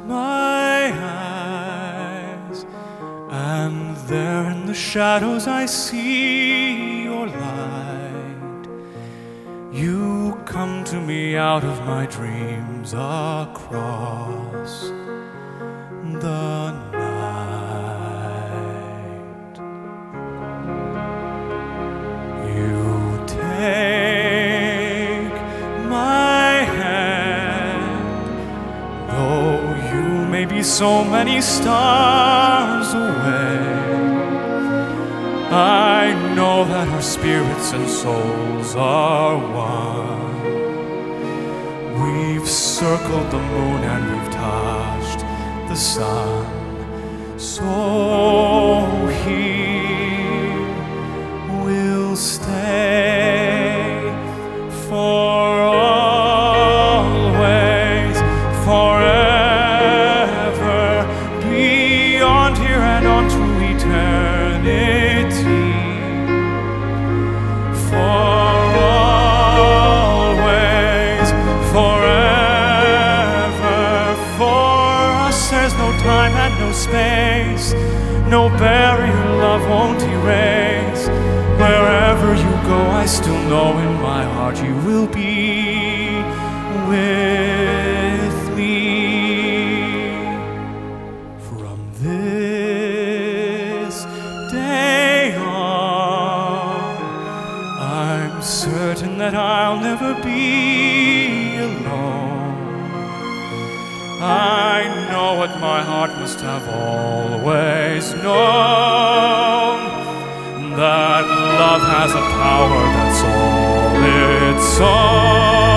my eyes, and there in the shadows I see your light. You come to me out of my dreams across the night. You take my hand, though you may be so many stars away. I know that our spirits and souls are one. We've circled the moon and we've touched the sun. So here we'll stay for always, forever, beyond here and on to eternity. For always, forever, for us there's no time and no space, no barrier love won't erase. Wherever you go, I still know in my heart you will be with me. From this day on, I'm certain that I'll never be alone. I know what my heart must have always known, that love has a power that's all its own.